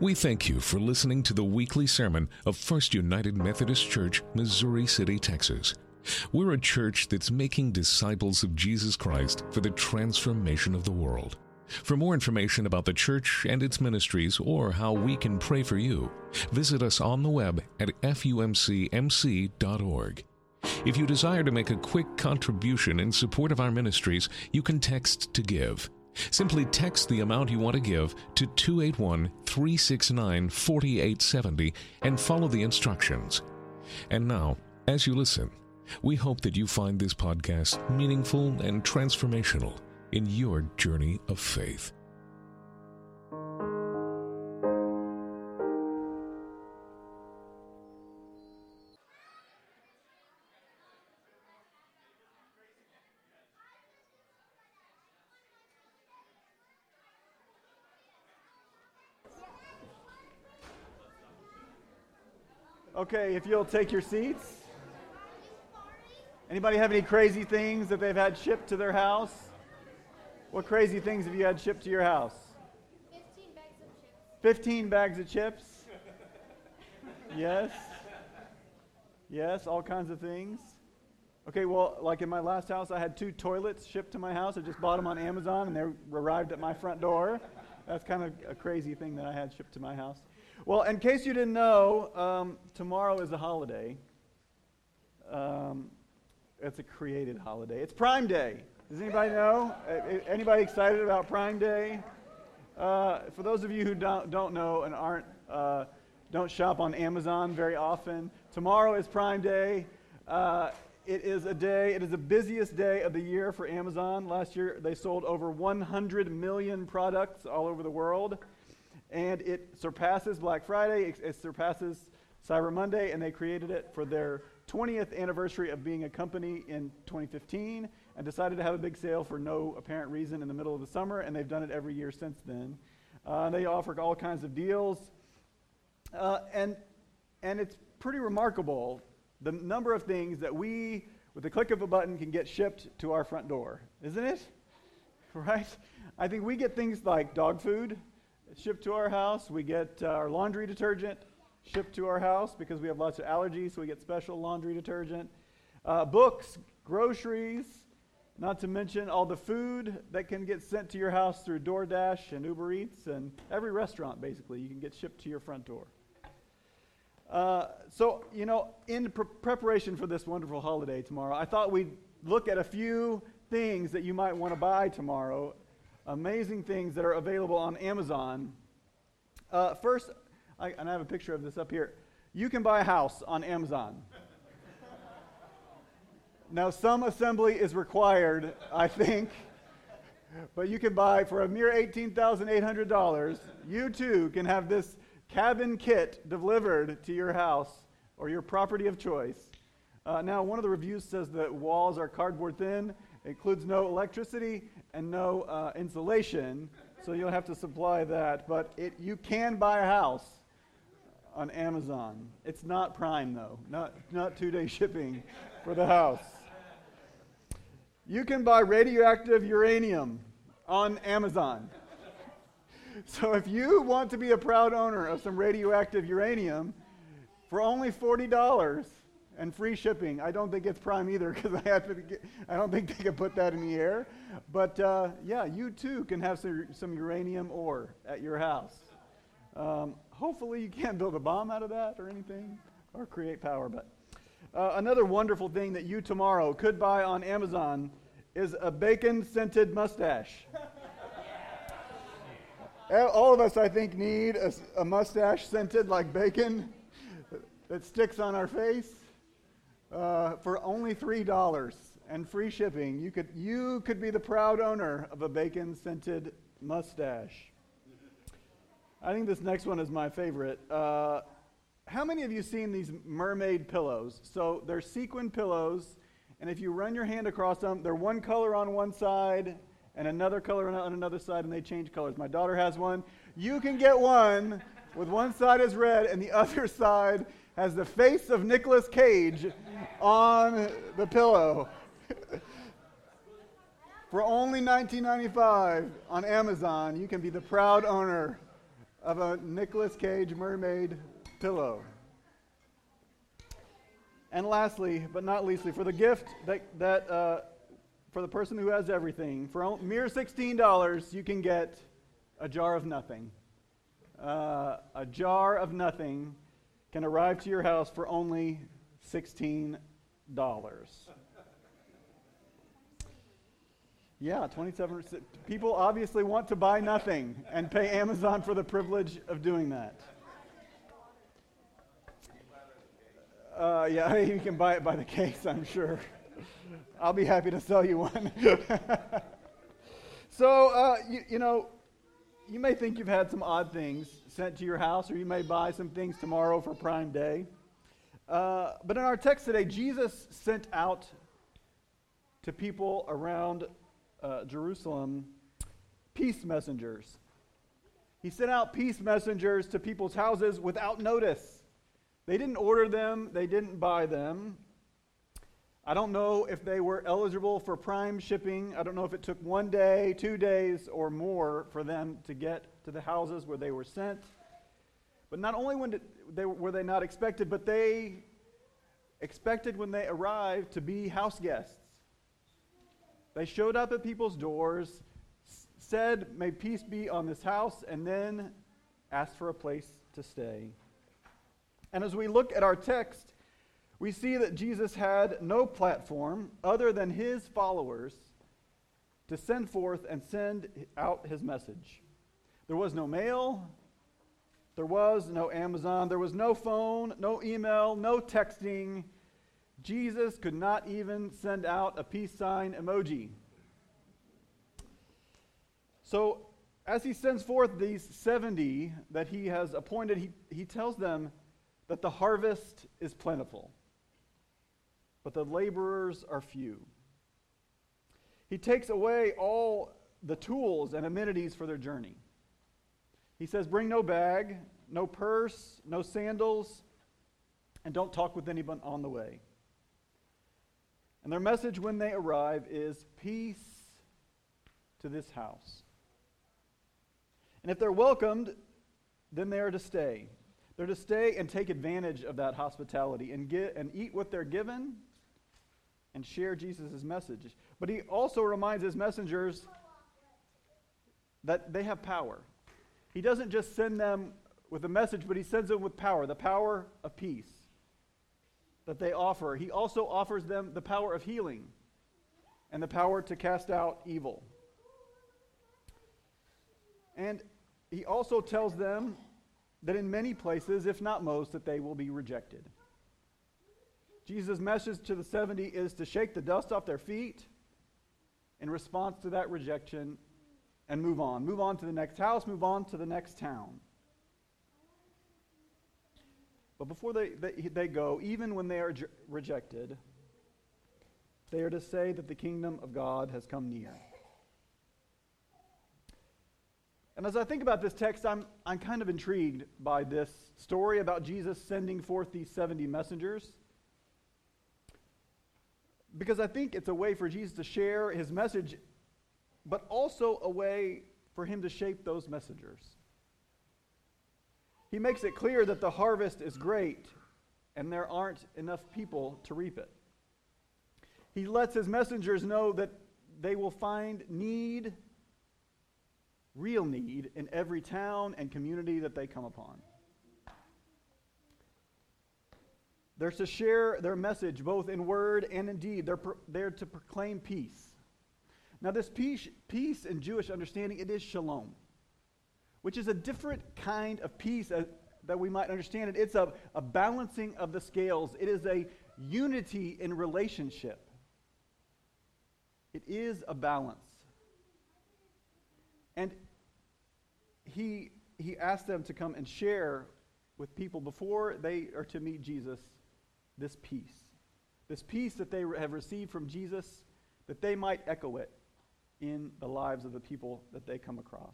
We thank you for listening to the weekly sermon of First United Methodist Church, Missouri City, Texas. We're a church that's making disciples of Jesus Christ for the transformation of the world. For more information about the church and its ministries or how we can pray for you, visit us on the web at fumcmc.org. If you desire to make a quick contribution in support of our ministries, you can text to give. Simply text the amount you want to give to 281-369-4870 and follow the instructions. And now, as you listen, we hope that you find this podcast meaningful and transformational in your journey of faith. Okay, if you'll take your seats. Anybody have any crazy things that they've had shipped to their house? What crazy things have you had shipped to your house? 15 bags of chips. 15 bags of chips? Yes. Yes, all kinds of things. Okay, well, like in my last house, I had 2 toilets shipped to my house. I just bought them on Amazon, and they arrived at my front door. That's kind of a crazy thing that I had shipped to my house. Well, in case you didn't know, tomorrow is a holiday. It's a created holiday. It's Prime Day. Does anybody know? Anybody excited about Prime Day? For those of you who don't know and don't shop on Amazon very often, tomorrow is Prime Day. It is the busiest day of the year for Amazon. Last year, they sold over 100 million products all over the world. And it surpasses Black Friday, it surpasses Cyber Monday, and they created it for their 20th anniversary of being a company in 2015 and decided to have a big sale for no apparent reason in the middle of the summer, and they've done it every year since then. They offer all kinds of deals, and it's pretty remarkable the number of things that we, with the click of a button, can get shipped to our front door, isn't it? Right? I think we get things like dog food shipped to our house. We get our laundry detergent shipped to our house because we have lots of allergies, so we get special laundry detergent. Books, groceries, not to mention all the food that can get sent to your house through DoorDash and Uber Eats, and every restaurant, basically, you can get shipped to your front door. So, in preparation for this wonderful holiday tomorrow, I thought we'd look at a few things that you might want to buy tomorrow. Amazing things that are available on Amazon. First, and I have a picture of this up here. You can buy a house on Amazon. Now, some assembly is required, I think, but you can buy for a mere $18,800. You too can have this cabin kit delivered to your house or your property of choice. Now, one of the reviews says that walls are cardboard thin. It includes no electricity and no insulation, so you'll have to supply that. But you can buy a house on Amazon. It's not Prime, though. Not 2-day shipping for the house. You can buy radioactive uranium on Amazon. So if you want to be a proud owner of some radioactive uranium, for only $40 and free shipping, I don't think it's Prime either because I don't think they can put that in the air. But yeah, you too can have some uranium ore at your house. Hopefully you can't build a bomb out of that or anything or create power. But another wonderful thing that you tomorrow could buy on Amazon is a bacon-scented mustache. All of us, I think, need a mustache scented like bacon that sticks on our face for only $3 and free shipping. You could be the proud owner of a bacon-scented mustache. I think this next one is my favorite. How many of you seen these mermaid pillows? So they're sequin pillows, and if you run your hand across them, they're one color on one side and another color on another side, and they change colors. My daughter has one. You can get one with one side is red and the other side has the face of Nicolas Cage on the pillow. For only $19.95 on Amazon, you can be the proud owner of a Nicolas Cage mermaid pillow. And lastly, but not leastly, for the gift for the person who has everything, for mere $16, you can get a jar of nothing. A jar of nothing can arrive to your house for only $16. Yeah, 27%. People obviously want to buy nothing and pay Amazon for the privilege of doing that. Yeah, you can buy it by the case, I'm sure. I'll be happy to sell you one. So, you may think you've had some odd things sent to your house, or you may buy some things tomorrow for Prime Day. But in our text today, Jesus sent out to people around Jerusalem peace messengers. He sent out peace messengers to people's houses without notice. They didn't order them. They didn't buy them. I don't know if they were eligible for Prime shipping. I don't know if it took 1 day, 2 days, or more for them to get to the houses where they were sent. But not only were they not expected, but they expected when they arrived to be house guests. They showed up at people's doors, said, "May peace be on this house," and then asked for a place to stay. And as we look at our text, we see that Jesus had no platform other than his followers to send forth and send out his message. There was no mail. There was no Amazon. There was no phone, no email, no texting. Jesus could not even send out a peace sign emoji. So as he sends forth these 70 that he has appointed, he tells them that the harvest is plentiful, but the laborers are few. He takes away all the tools and amenities for their journey. He says, bring no bag, no purse, no sandals, and don't talk with anyone on the way. And their message when they arrive is peace to this house. And if they're welcomed, then they are to stay. They're to stay and take advantage of that hospitality and eat what they're given and share Jesus' message. But he also reminds his messengers that they have power. He doesn't just send them with a message, but he sends them with power, the power of peace that they offer. He also offers them the power of healing and the power to cast out evil. And he also tells them that in many places, if not most, that they will be rejected. Jesus' message to the 70 is to shake the dust off their feet in response to that rejection and move on. Move on to the next house, move on to the next town. But before they go, even when they are rejected, they are to say that the kingdom of God has come near. And as I think about this text, I'm kind of intrigued by this story about Jesus sending forth these 70 messengers, because I think it's a way for Jesus to share his message, but also a way for him to shape those messengers. He makes it clear that the harvest is great and there aren't enough people to reap it. He lets his messengers know that they will find need, real need, in every town and community that they come upon. They're to share their message both in word and in deed. They're to proclaim peace. Now this peace in Jewish understanding, it is shalom, which is a different kind of peace that we might understand it. It's a balancing of the scales. It is a unity in relationship. It is a balance. And he asked them to come and share with people before they are to meet Jesus this peace that they have received from Jesus, that they might echo it in the lives of the people that they come across.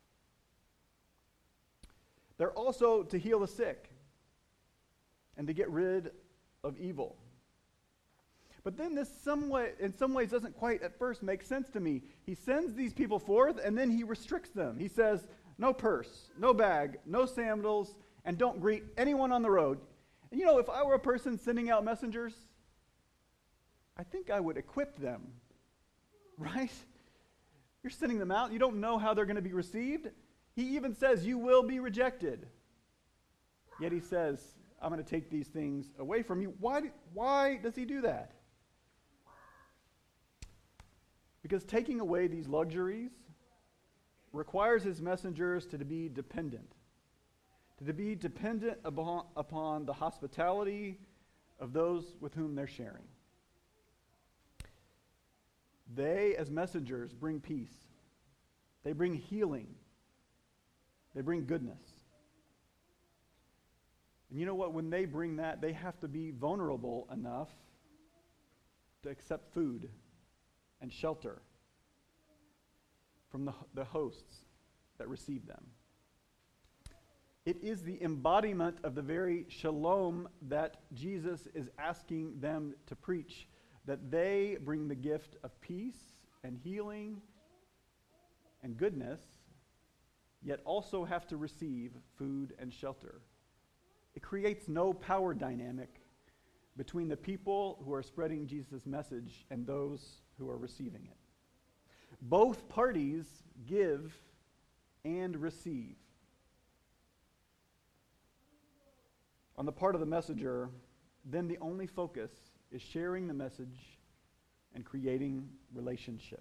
They're also to heal the sick and to get rid of evil. But then this in some ways doesn't quite at first make sense to me. He sends these people forth and then he restricts them. He says, no purse, no bag, no sandals, and don't greet anyone on the road. And you know, if I were a person sending out messengers, I think I would equip them, right? You're sending them out. You don't know how they're going to be received. He even says, you will be rejected. Yet he says, I'm going to take these things away from you. Why does he do that? Because taking away these luxuries requires his messengers to be dependent upon the hospitality of those with whom they're sharing. They, as messengers, bring peace. They bring healing. They bring goodness. And you know what? When they bring that, they have to be vulnerable enough to accept food and shelter from the hosts that receive them. It is the embodiment of the very shalom that Jesus is asking them to preach, that they bring the gift of peace and healing and goodness, yet also have to receive food and shelter. It creates no power dynamic between the people who are spreading Jesus' message and those who are receiving it. Both parties give and receive. On the part of the messenger, then the only focus is sharing the message and creating relationship.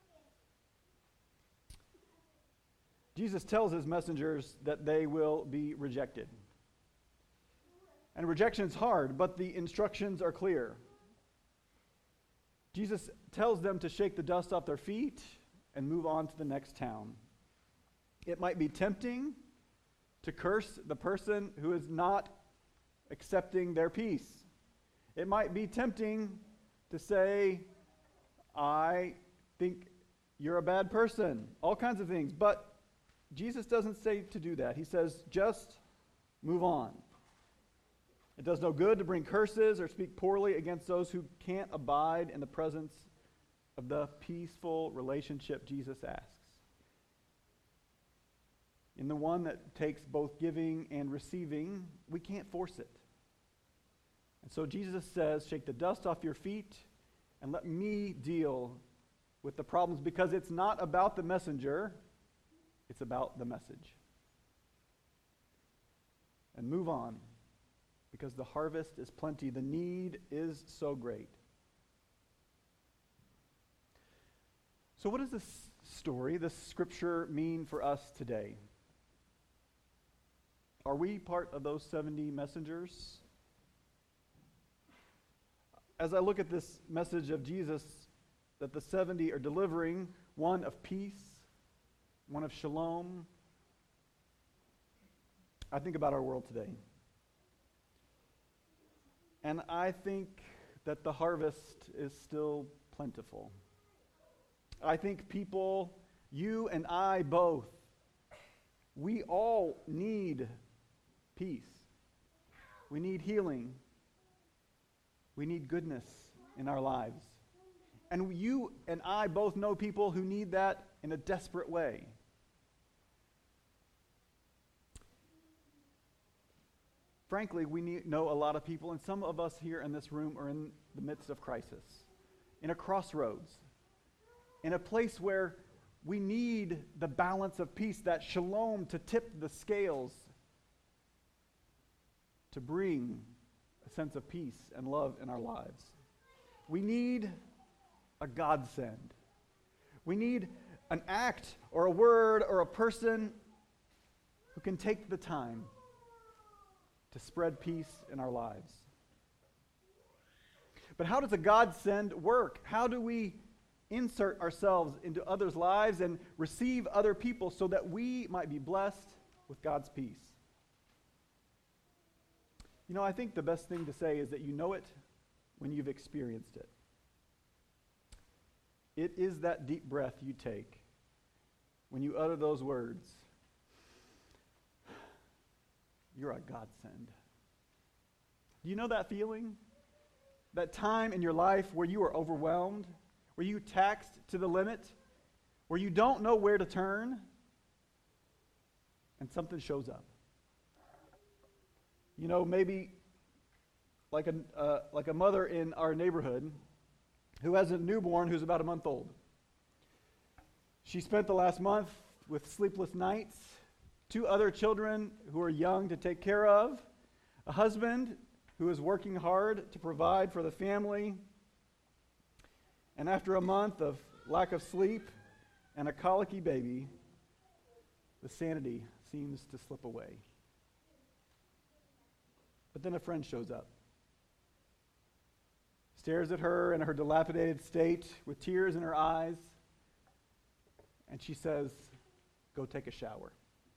Jesus tells his messengers that they will be rejected. And rejection is hard, but the instructions are clear. Jesus tells them to shake the dust off their feet and move on to the next town. It might be tempting to curse the person who is not accepting their peace. It might be tempting to say, I think you're a bad person, all kinds of things. But Jesus doesn't say to do that. He says, just move on. It does no good to bring curses or speak poorly against those who can't abide in the presence of the peaceful relationship Jesus asks. In the one that takes both giving and receiving, we can't force it. And so Jesus says, shake the dust off your feet and let me deal with the problems, because it's not about the messenger, it's about the message. And move on, because the harvest is plenty, the need is so great. So what does this story, this scripture, mean for us today? Are we part of those 70 messengers? As I look at this message of Jesus that the 70 are delivering, one of peace, one of shalom, I think about our world today. And I think that the harvest is still plentiful. I think people, you and I both, we all need peace. We need healing. We need goodness in our lives. And you and I both know people who need that in a desperate way. Frankly, we know a lot of people, and some of us here in this room are in the midst of crisis, in a crossroads, in a place where we need the balance of peace, that shalom, to tip the scales, to bring a sense of peace and love in our lives. We need a godsend. We need an act or a word or a person who can take the time to spread peace in our lives. But how does a godsend work? How do we insert ourselves into others' lives and receive other people so that we might be blessed with God's peace? You know, I think the best thing to say is that you know it when you've experienced it. It is that deep breath you take when you utter those words. You're a godsend. Do you know that feeling? That time in your life where you are overwhelmed, where you taxed to the limit, where you don't know where to turn, and something shows up. You know, maybe like a mother in our neighborhood who has a newborn who's about a month old. She spent the last month with sleepless nights, 2 other children who are young to take care of, a husband who is working hard to provide for the family, and after a month of lack of sleep and a colicky baby, the sanity seems to slip away. But then a friend shows up, stares at her in her dilapidated state with tears in her eyes, and she says, "Go take a shower.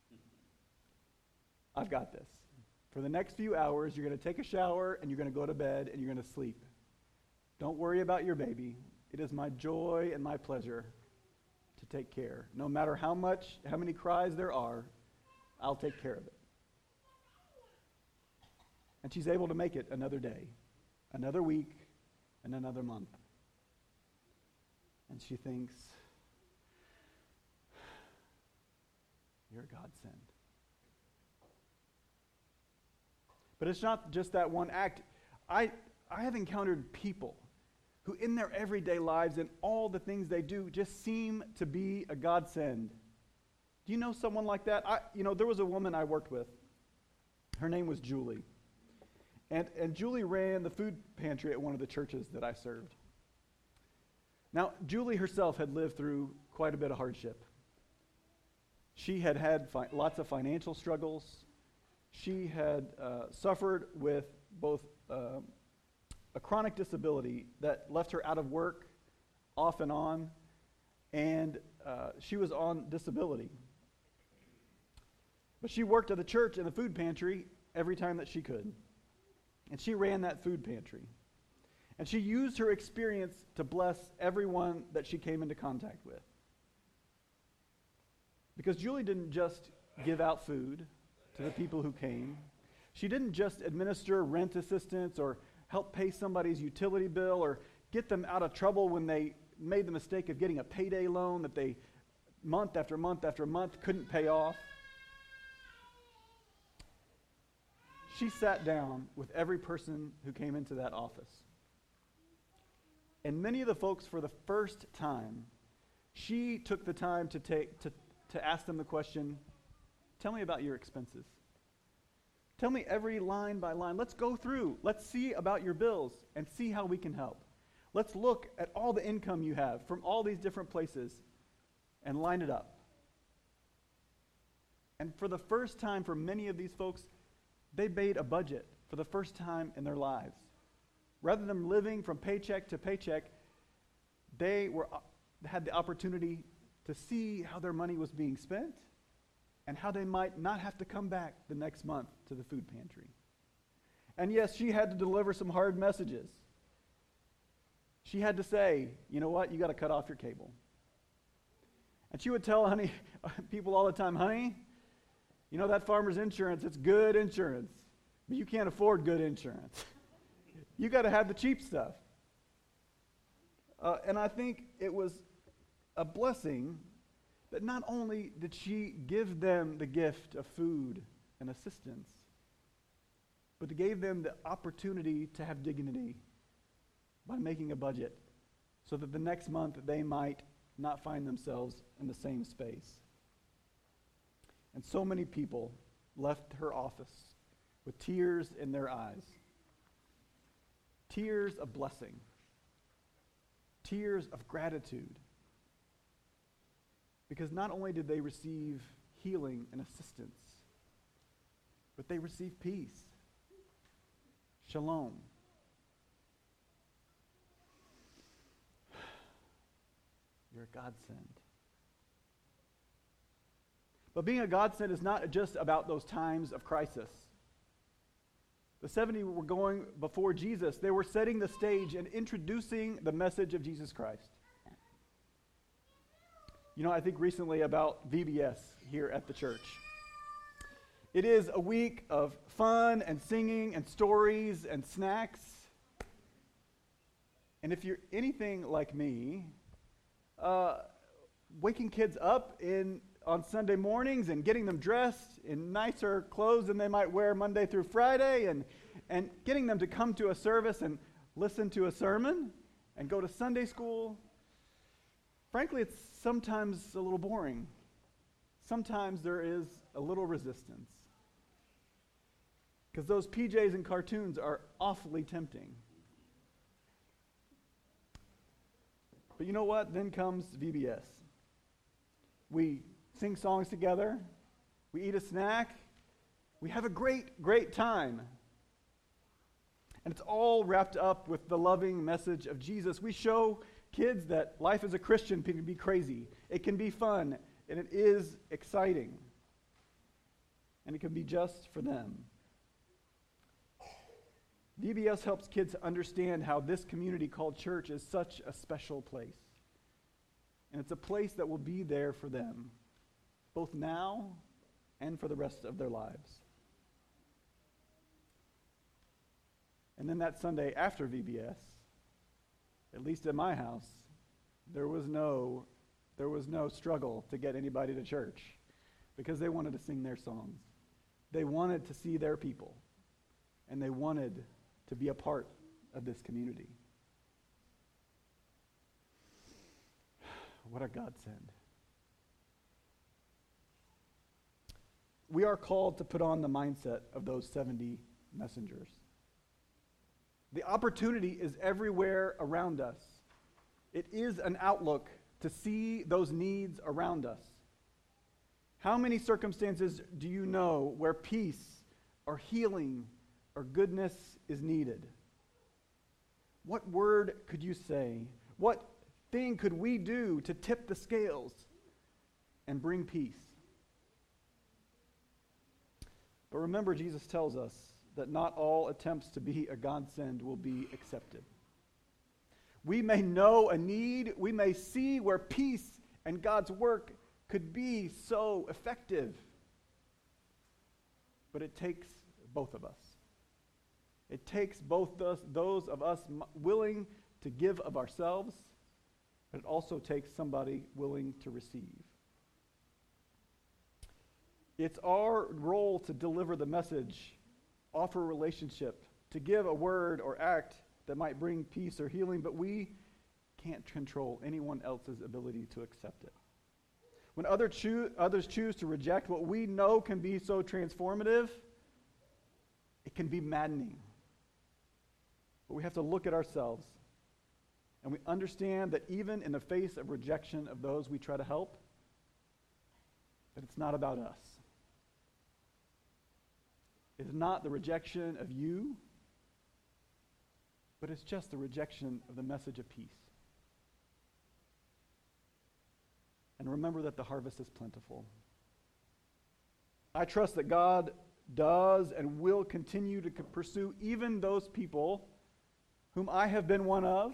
I've got this. For the next few hours, you're going to take a shower, and you're going to go to bed, and you're going to sleep. Don't worry about your baby. It is my joy and my pleasure to take care. No matter how many cries there are, I'll take care of it." And she's able to make it another day, another week, and another month. And she thinks, "You're a godsend." But it's not just that one act. I have encountered people who in their everyday lives and all the things they do just seem to be a godsend. Do you know someone like that? There was a woman I worked with. Her name was Julie. And Julie ran the food pantry at one of the churches that I served. Now, Julie herself had lived through quite a bit of hardship. She had lots of financial struggles. She had suffered with both a chronic disability that left her out of work off and on, and she was on disability. But she worked at the church in the food pantry every time that she could. And she ran that food pantry. And she used her experience to bless everyone that she came into contact with. Because Julie didn't just give out food to the people who came. She didn't just administer rent assistance or help pay somebody's utility bill or get them out of trouble when they made the mistake of getting a payday loan that they month after month after month couldn't pay off. She sat down with every person who came into that office. And many of the folks, for the first time, she took the time to ask them the question, "Tell me about your expenses. Tell me every line by line. Let's go through. Let's see about your bills and see how we can help. Let's look at all the income you have from all these different places and line it up." And for the first time for many of these folks, they made a budget for the first time in their lives. Rather than living from paycheck to paycheck, they had the opportunity to see how their money was being spent and how they might not have to come back the next month to the food pantry. And yes, she had to deliver some hard messages. She had to say, "You know what, you got to cut off your cable." And she would tell people all the time, "Honey, you know that farmer's insurance, it's good insurance, but you can't afford good insurance. You got to have the cheap stuff." And I think it was a blessing that not only did she give them the gift of food and assistance, but it gave them the opportunity to have dignity by making a budget so that the next month they might not find themselves in the same space. And so many people left her office with tears in their eyes. Tears of blessing. Tears of gratitude. Because not only did they receive healing and assistance, but they received peace. Shalom. You're a godsend. But being a godsend is not just about those times of crisis. The 70 were going before Jesus. They were setting the stage and introducing the message of Jesus Christ. You know, I think recently about VBS here at the church. It is a week of fun and singing and stories and snacks. And if you're anything like me, waking kids up in on Sunday mornings and getting them dressed in nicer clothes than they might wear Monday through Friday, and getting them to come to a service and listen to a sermon and go to Sunday school. Frankly, it's sometimes a little boring. Sometimes there is a little resistance. Because those PJs and cartoons are awfully tempting. But you know what? Then comes VBS. We sing songs together. We eat a snack. We have a great, great time. And it's all wrapped up with the loving message of Jesus. We show kids that life as a Christian can be crazy. It can be fun, and it is exciting. And it can be just for them. VBS helps kids understand how this community called church is such a special place. And it's a place that will be there for them, both now and for the rest of their lives. And then that Sunday after VBS, at least at my house, there was no struggle to get anybody to church because they wanted to sing their songs. They wanted to see their people, and they wanted to be a part of this community. What a godsend. We are called to put on the mindset of those 70 messengers. The opportunity is everywhere around us. It is an outlook to see those needs around us. How many circumstances do you know where peace or healing or goodness is needed? What word could you say? What thing could we do to tip the scales and bring peace? But remember, Jesus tells us that not all attempts to be a godsend will be accepted. We may know a need, we may see where peace and God's work could be so effective, but it takes both of us. It takes both those of us willing to give of ourselves, but it also takes somebody willing to receive. It's our role to deliver the message, offer a relationship, to give a word or act that might bring peace or healing, but we can't control anyone else's ability to accept it. When others choose to reject what we know can be so transformative, it can be maddening. But we have to look at ourselves, and we understand that even in the face of rejection of those we try to help, that it's not about us. It is not the rejection of you, but it's just the rejection of the message of peace. And remember that the harvest is plentiful. I trust that God does and will continue to pursue even those people whom I have been one of,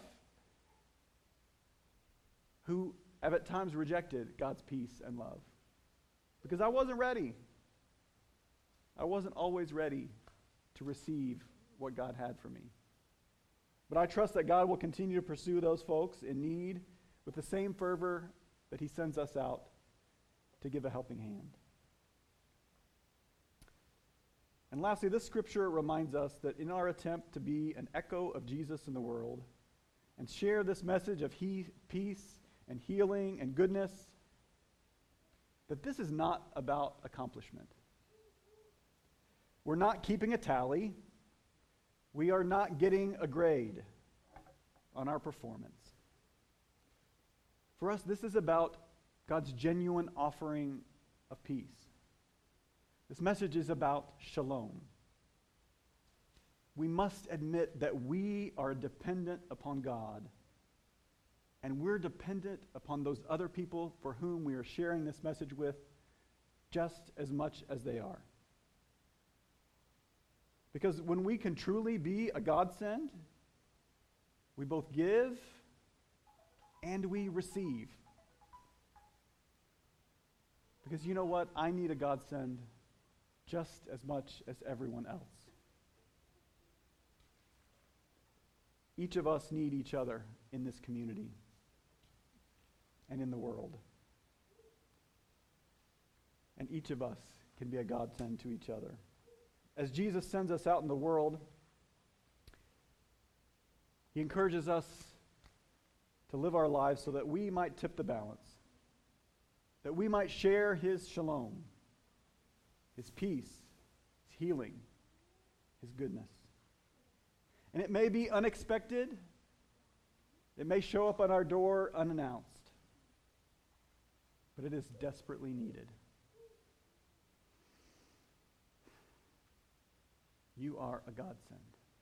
who have at times rejected God's peace and love. Because I wasn't ready. I wasn't always ready to receive what God had for me. But I trust that God will continue to pursue those folks in need with the same fervor that he sends us out to give a helping hand. And lastly, this scripture reminds us that in our attempt to be an echo of Jesus in the world and share this message of peace and healing and goodness, that this is not about accomplishment. We're not keeping a tally. We are not getting a grade on our performance. For us, this is about God's genuine offering of peace. This message is about shalom. We must admit that we are dependent upon God, and we're dependent upon those other people for whom we are sharing this message with just as much as they are. Because when we can truly be a godsend, we both give and we receive. Because you know what? I need a godsend just as much as everyone else. Each of us need each other in this community and in the world. and each of us can be a godsend to each other. As Jesus sends us out in the world, he encourages us to live our lives so that we might tip the balance, that we might share his shalom, his peace, his healing, his goodness. And it may be unexpected. It may show up on our door unannounced, but it is desperately needed. You are a godsend.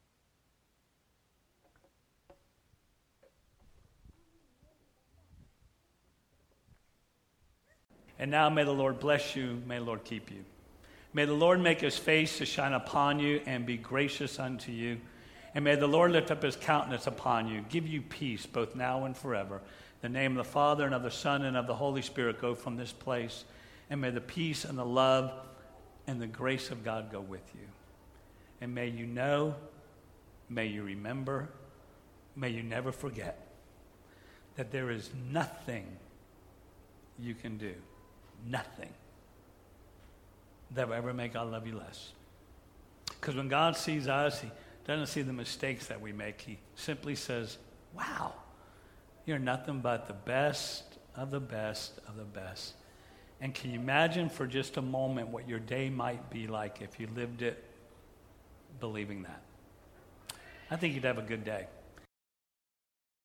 And now may the Lord bless you, may the Lord keep you. May the Lord make his face to shine upon you and be gracious unto you. And may the Lord lift up his countenance upon you, give you peace both now and forever. In the name of the Father, and of the Son, and of the Holy Spirit go from this place. And may the peace and the love and the grace of God go with you. And may you know, may you remember, may you never forget that there is nothing you can do, nothing that will ever make God love you less. Because when God sees us, he doesn't see the mistakes that we make. He simply says, wow, you're nothing but the best of the best of the best. And can you imagine for just a moment what your day might be like if you lived it believing that? I think you'd have a good day.